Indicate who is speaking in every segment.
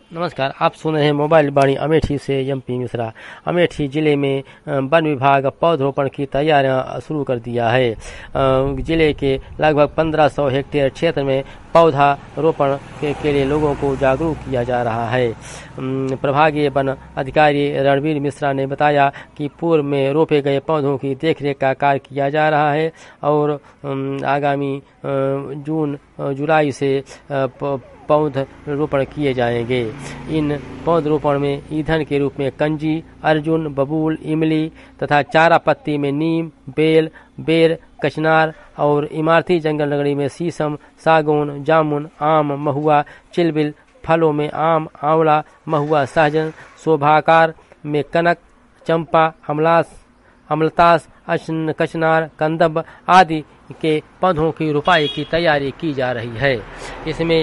Speaker 1: नमस्कार, आप सुन रहे हैं मोबाइल वाणी अमेठी से एमपी मिश्रा। अमेठी जिले में वन विभाग पौधरोपण की तैयारियां शुरू कर दिया है। जिले के लगभग 1500 हेक्टेयर क्षेत्र में पौधा रोपण के लिए लोगों को जागरूक किया जा रहा है। प्रभागीय वन अधिकारी रणवीर मिश्रा ने बताया कि पूर्व में रोपे गए पौधों की देखरेख का कार्य किया जा रहा है और आगामी जून जुलाई से पौधरोपण किए जाएंगे। इन पौधरोपण में ईंधन के रूप में कंजी, अर्जुन, बबूल, इमली तथा चारा पत्ती में नीम, बेल, बेर, कचनार और इमारती जंगल लकड़ी में शीशम, सागौन, जामुन, आम, महुआ, चिलबिल, फलों में आम, आंवला, महुआ, सहजन, शोभाकार में कनक, चंपा, अमलतास, कचनार, कंदब आदि के पौधों की रोपाई की तैयारी की जा रही है। इसमें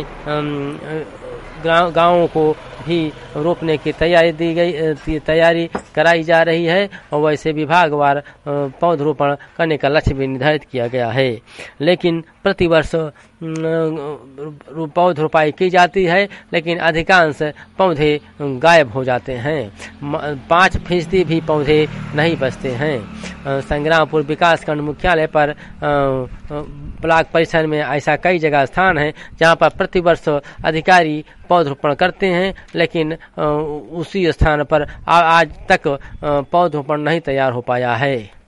Speaker 1: गाँवों को भी रोपने की तैयारी कराई जा रही है और वैसे विभागवार पौधरोपण करने का लक्ष्य भी निर्धारित किया गया है। लेकिन प्रतिवर्ष पौध रोपाई की जाती है, लेकिन अधिकांश पौधे गायब हो जाते हैं। 5% भी पौधे नहीं बचते हैं। संग्रामपुर विकासखंड मुख्यालय पर ब्लॉक परिसर में ऐसा कई जगह स्थान है जहां पर प्रतिवर्ष अधिकारी पौधरोपण करते हैं, लेकिन उसी स्थान पर आज तक पौधरोपण नहीं तैयार हो पाया है।